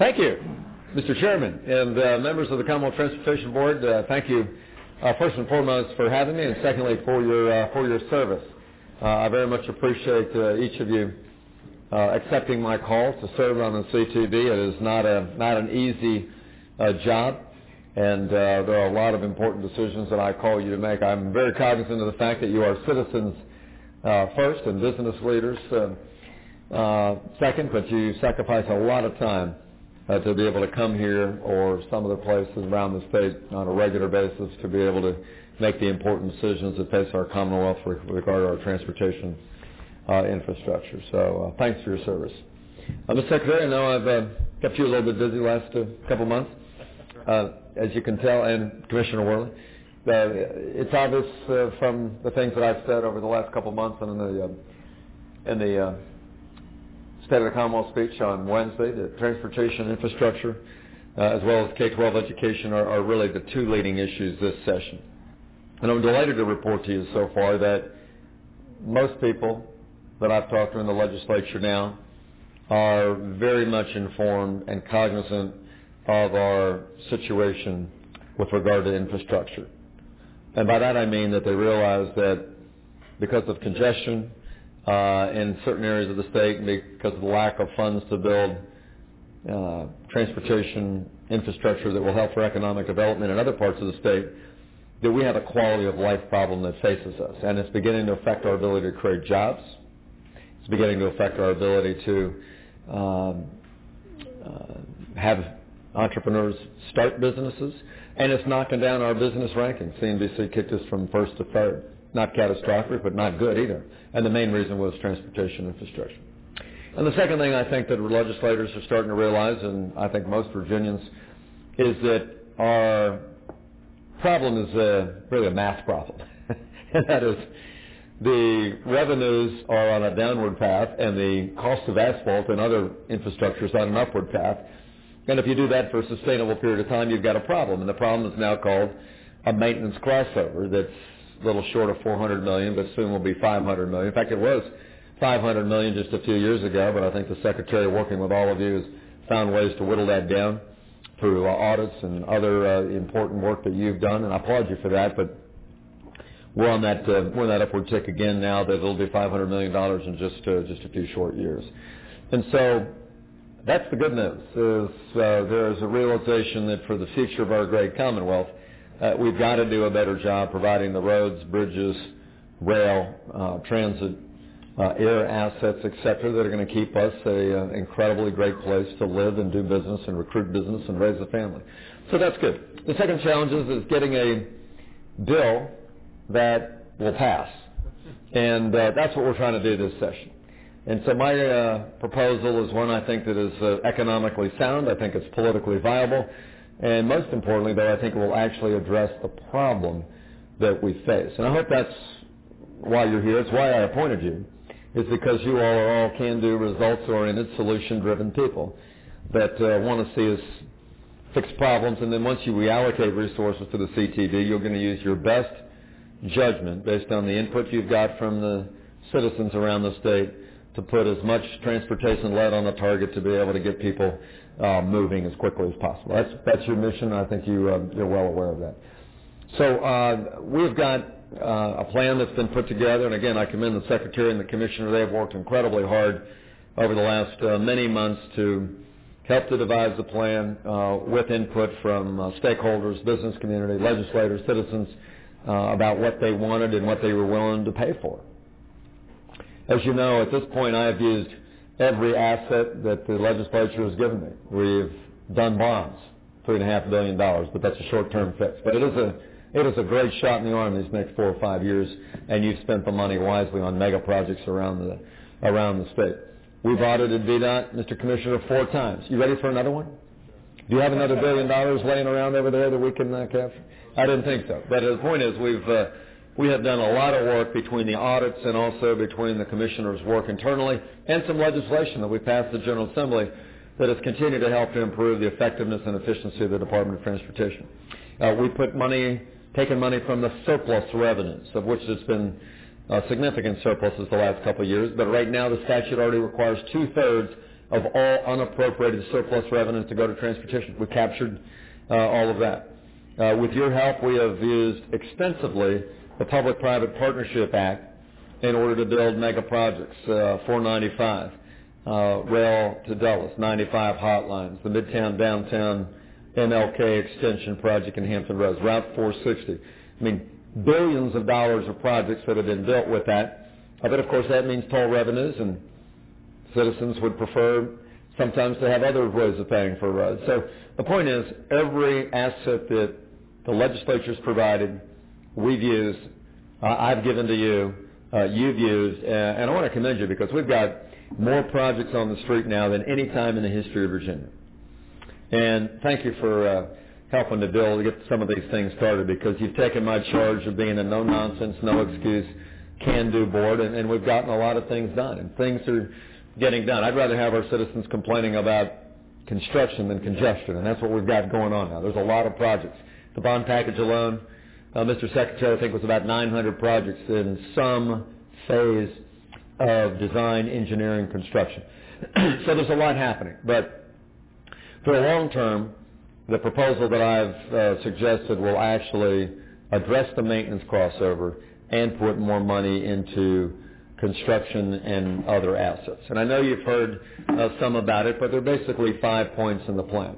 Thank you, Mr. Chairman, and members of the Commonwealth Transportation Board. Thank you, first and foremost, for having me, and secondly, for your service. I very much appreciate each of you accepting my call to serve on the CTB. It is not an easy job, and there are a lot of important decisions that I call you to make. I'm very cognizant of the fact that you are citizens first and business leaders second, but you sacrifice a lot of time to be able to come here or some other places around the state on a regular basis to be able to make the important decisions that face our Commonwealth with regard to our transportation infrastructure. So thanks for your service. Mr. Secretary, I know I've kept you a little bit busy the last couple months, as you can tell, and Commissioner Worley. It's obvious from the things that I've said over the last couple months and in the State of the Commonwealth speech on Wednesday, that transportation infrastructure as well as K-12 education are really the two leading issues this session. And I'm delighted to report to you so far that most people that I've talked to in the legislature now are very much informed and cognizant of our situation with regard to infrastructure. And by that I mean that they realize that because of congestion in certain areas of the state, because of the lack of funds to build transportation infrastructure that will help for economic development in other parts of the state, that we have a quality of life problem that faces us. And it's beginning to affect our ability to create jobs. It's beginning to affect our ability to have entrepreneurs start businesses. And it's knocking down our business rankings. CNBC kicked us from first to third. Not catastrophic, but not good either. And the main reason was transportation infrastructure. And the second thing I think that legislators are starting to realize, and I think most Virginians, is that our problem is really a math problem. And that is, the revenues are on a downward path, and the cost of asphalt and other infrastructure is on an upward path. And if you do that for a sustainable period of time, you've got a problem. And the problem is now called a maintenance crossover that's a little short of $400 million, but soon will be $500 million. In fact, it was $500 million just a few years ago, but I think the Secretary, working with all of you, has found ways to whittle that down through audits and other important work that you've done, and I applaud you for that. But we're on that upward tick again now that it'll be $500 million in just a few short years. And so that's the good news, is there is a realization that for the future of our great Commonwealth, we've got to do a better job providing the roads, bridges, rail, transit, air assets, etc., that are going to keep us an incredibly great place to live and do business and recruit business and raise a family. So that's good. The second challenge is getting a bill that will pass. And that's what we're trying to do this session. And so my proposal is one I think that is economically sound. I think it's politically viable. And most importantly, though, I think it will actually address the problem that we face. And I hope that's why you're here. It's why I appointed you, is because you all are all can-do, results-oriented, solution-driven people that want to see us fix problems. And then once you reallocate resources to the CTB, you're going to use your best judgment based on the input you've got from the citizens around the state to put as much transportation lead on the target to be able to get people moving as quickly as possible. That's your mission. I think you're well aware of that. So we've got a plan that's been put together, and again, I commend the Secretary and the Commissioner. They have worked incredibly hard over the last many months to help to devise the plan with input from stakeholders, business community, legislators, citizens, about what they wanted and what they were willing to pay for. As you know, at this point, I have used every asset that the legislature has given me. We've done bonds, $3.5 billion, but that's a short-term fix. But it is a great shot in the arm these next 4 or 5 years, and you've spent the money wisely on mega projects around the state. We've audited VDOT, Mr. Commissioner, 4 times. You ready for another one? Do you have another $1 billion laying around over there that we can capture? I didn't think so. But the point is, we have done a lot of work between the audits and also between the Commissioner's work internally and some legislation that we passed the General Assembly that has continued to help to improve the effectiveness and efficiency of the Department of Transportation. We taken money from the surplus revenues, of which there's been significant surpluses the last couple of years, but right now the statute already requires 2/3 of all unappropriated surplus revenues to go to transportation. We captured all of that. With your help, we have used extensively the Public-Private Partnership Act in order to build mega projects, 495, rail to Dulles, 95 hotlines, the Midtown Downtown MLK Extension Project in Hampton Roads, Route 460. I mean, billions of dollars of projects that have been built with that. But of course that means toll revenues, and citizens would prefer sometimes to have other ways of paying for roads. So the point is, every asset that the legislature's provided, we've used, I've given to you, you've used, and I want to commend you because we've got more projects on the street now than any time in the history of Virginia. And thank you for helping to get some of these things started, because you've taken my charge of being a no-nonsense, no-excuse, can-do board, and we've gotten a lot of things done, and things are getting done. I'd rather have our citizens complaining about construction than congestion, and that's what we've got going on now. There's a lot of projects. The bond package alone, Mr. Secretary, I think was about 900 projects in some phase of design, engineering, construction. So there's a lot happening. But for the long term, the proposal that I've suggested will actually address the maintenance crossover and put more money into construction and other assets. And I know you've heard some about it, but there are basically 5 points in the plan.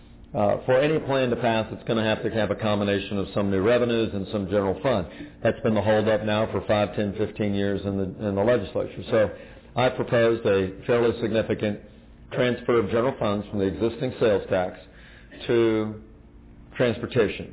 For any plan to pass, it's going to have a combination of some new revenues and some general fund. That's been the holdup now for 5, 10, 15 years in the legislature. So I proposed a fairly significant transfer of general funds from the existing sales tax to transportation,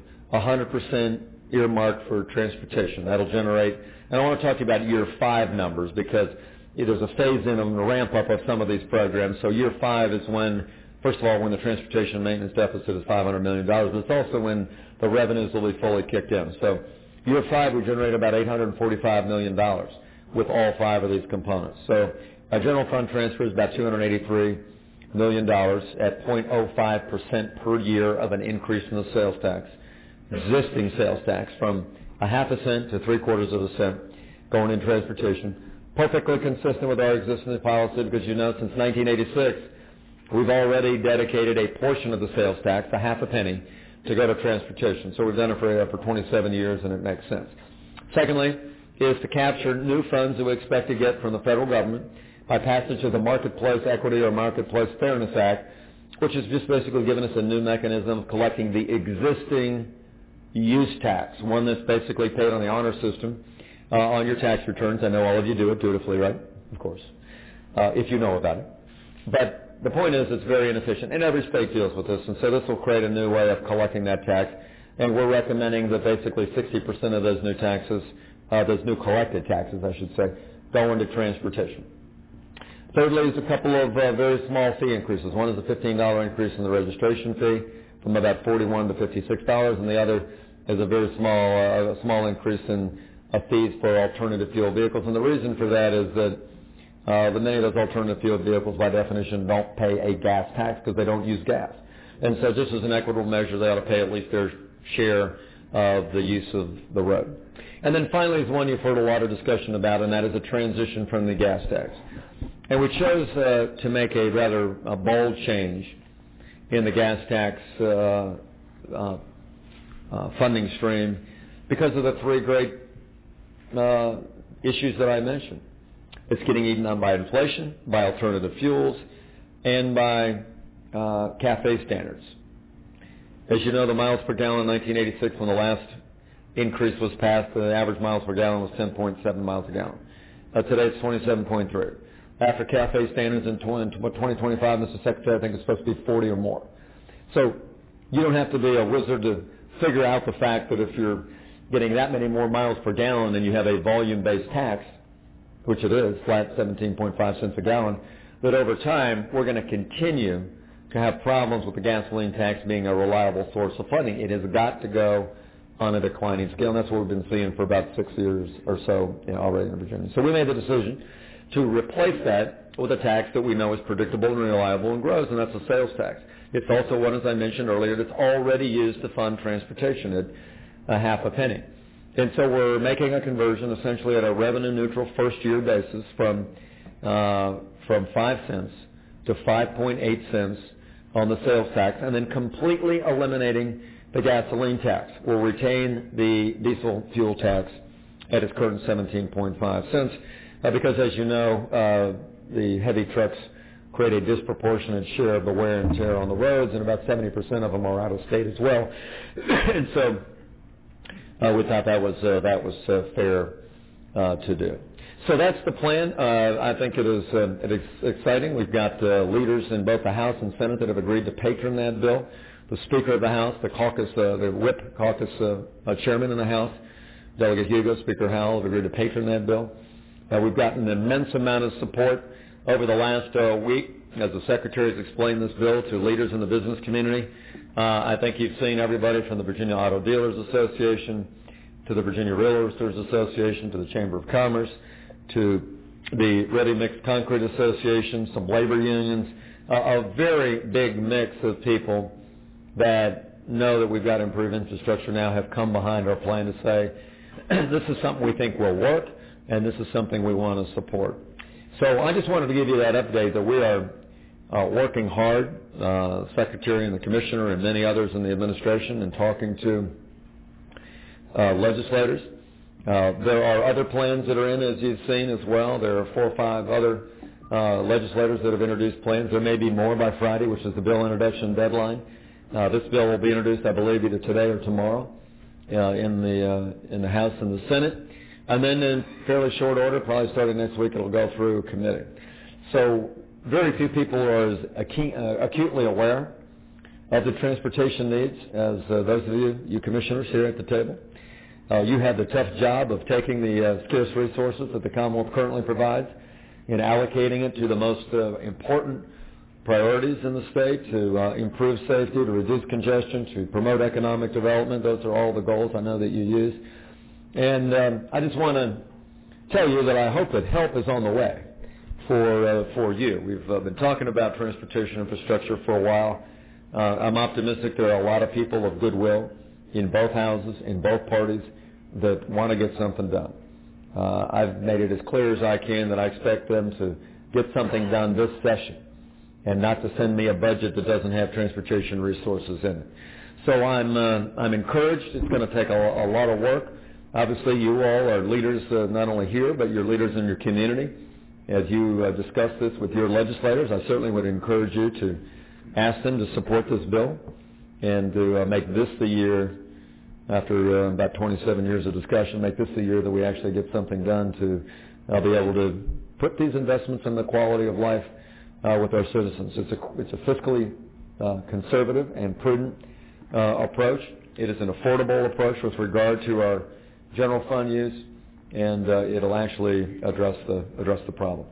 100% earmarked for transportation. That'll generate, and I want to talk to you about year 5 numbers, because there's a phase-in and a ramp-up of some of these programs. So year 5 is when, first of all, when the transportation maintenance deficit is $500 million, but it's also when the revenues will be fully kicked in. So year 5, we generate about $845 million with all 5 of these components. So a general fund transfer is about $283 million at 0.05% per year of an increase in the sales tax, existing sales tax, from 0.5 cent to 0.75 cent going in transportation. Perfectly consistent with our existing policy, because you know since 1986, we've already dedicated a portion of the sales tax, 0.5 penny, to go to transportation. So we've done it for 27 years, and it makes sense. Secondly, is to capture new funds that we expect to get from the federal government by passage of the Marketplace Equity or Marketplace Fairness Act, which has just basically given us a new mechanism of collecting the existing use tax, one that's basically paid on the honor system on your tax returns. I know all of you do it dutifully, right? Of course, if you know about it. But the point is, it's very inefficient, and every state deals with this, and so this will create a new way of collecting that tax, and we're recommending that basically 60% of those new taxes, those new collected taxes, I should say, go into transportation. Thirdly, is a couple of very small fee increases. One is a $15 increase in the registration fee from about $41 to $56, and the other is a very small increase in fees for alternative fuel vehicles. And the reason for that is that many of those alternative fuel vehicles, by definition, don't pay a gas tax because they don't use gas. And so just as an equitable measure, they ought to pay at least their share of the use of the road. And then finally is one you've heard a lot of discussion about, and that is a transition from the gas tax. And we chose to make a rather bold change in the gas tax funding stream because of the 3 great issues that I mentioned. It's getting eaten up by inflation, by alternative fuels, and by CAFE standards. As you know, the miles per gallon in 1986, when the last increase was passed, the average miles per gallon was 10.7 miles a gallon. Today it's 27.3. After CAFE standards in 2025, Mr. Secretary, I think it's supposed to be 40 or more. So you don't have to be a wizard to figure out the fact that if you're getting that many more miles per gallon and you have a volume-based tax, which it is, flat 17.5 cents a gallon, that over time we're going to continue to have problems with the gasoline tax being a reliable source of funding. It has got to go on a declining scale, and that's what we've been seeing for about 6 years or so already in Virginia. So we made the decision to replace that with a tax that we know is predictable and reliable and grows, and that's a sales tax. It's also one, as I mentioned earlier, that's already used to fund transportation at 0.5 penny. And so we're making a conversion essentially at a revenue-neutral first-year basis from 5 cents to 5.8 cents on the sales tax, and then completely eliminating the gasoline tax. We'll retain the diesel fuel tax at its current 17.5 cents because, as you know, the heavy trucks create a disproportionate share of the wear and tear on the roads, and about 70% of them are out of state as well. And so we thought that was fair to do. So that's the plan. I think it is exciting. We've got leaders in both the House and Senate that have agreed to patron that bill. The Speaker of the House, the caucus, the whip caucus chairman in the House, Delegate Hugo, Speaker Howell, have agreed to patron that bill. We've gotten an immense amount of support over the last week as the Secretary has explained this bill to leaders in the business community. I think you've seen everybody from the Virginia Auto Dealers Association to the Virginia Realtors Association to the Chamber of Commerce to the Ready Mixed Concrete Association, some labor unions, a very big mix of people that know that we've got to improve infrastructure now have come behind our plan to say, this is something we think will work, and this is something we want to support. So I just wanted to give you that update that we are working hard, Secretary and the Commissioner and many others in the administration, and talking to legislators. There are other plans that are in, as you've seen as well. There are 4 or 5 other legislators that have introduced plans. There may be more by Friday, which is the bill introduction deadline. This bill will be introduced, I believe, either today or tomorrow in the House and the Senate. And then in fairly short order, probably starting next week, it'll go through committee. So very few people are as acutely aware of the transportation needs as those of you commissioners here at the table. You have the tough job of taking the scarce resources that the Commonwealth currently provides and allocating it to the most important priorities in the state to improve safety, to reduce congestion, to promote economic development. Those are all the goals I know that you use. And I just want to tell you that I hope that help is on the way for you. We've been talking about transportation infrastructure for a while. I'm optimistic there are a lot of people of goodwill in both houses, in both parties, that want to get something done. I've made it as clear as I can that I expect them to get something done this session and not to send me a budget that doesn't have transportation resources in it. So I'm encouraged. It's going to take a lot of work. Obviously, you all are leaders not only here, but you're leaders in your community. As you discuss this with your legislators, I certainly would encourage you to ask them to support this bill and to make this the year, after about 27 years of discussion, make this the year that we actually get something done to be able to put these investments in the quality of life with our citizens. It's a fiscally conservative and prudent approach. It is an affordable approach with regard to our general fund use, and it'll actually address the problem.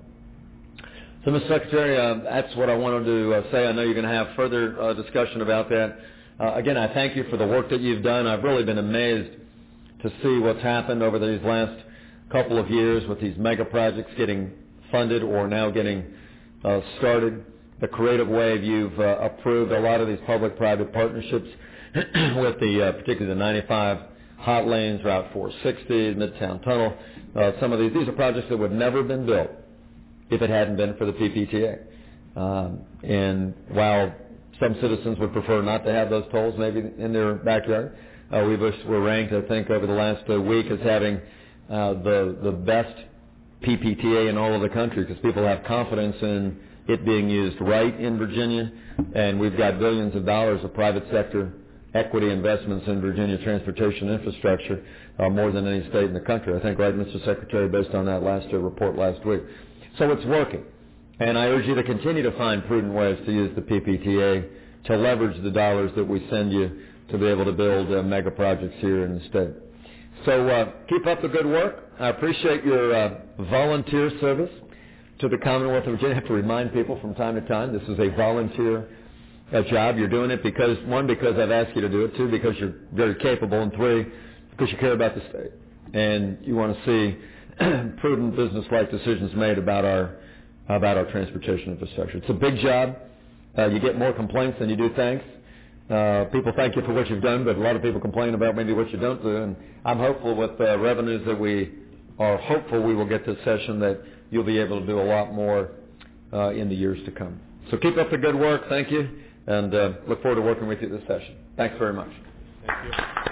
So, Mr. Secretary, that's what I wanted to say. I know you're going to have further discussion about that. Again, I thank you for the work that you've done. I've really been amazed to see what's happened over these last couple of years with these mega projects getting funded or now getting started. The creative way you've approved a lot of these public-private partnerships with particularly the 95 hot lanes, Route 460, Midtown Tunnel. Some of these are projects that would never have been built if it hadn't been for the PPTA. And while some citizens would prefer not to have those tolls maybe in their backyard, we're ranked, I think, over the last week as having the best PPTA in all of the country because people have confidence in it being used right in Virginia, and we've got billions of dollars of private sector equity investments in Virginia transportation infrastructure, more than any state in the country. I think, right, Mr. Secretary, based on that last report last week. So it's working. And I urge you to continue to find prudent ways to use the PPTA to leverage the dollars that we send you to be able to build mega projects here in the state. So keep up the good work. I appreciate your volunteer service to the Commonwealth of Virginia. I have to remind people from time to time this is a volunteer job. You're doing it because, 1, because I've asked you to do it, 2, because you're very capable, and 3, because you care about the state. And you want to see prudent business-like decisions made about our transportation infrastructure. It's a big job. You get more complaints than you do thanks. People thank you for what you've done, but a lot of people complain about maybe what you don't do. And I'm hopeful with the revenues that we will get this session that you'll be able to do a lot more in the years to come. So keep up the good work. Thank you. And look forward to working with you this session. Thanks very much. Thank you.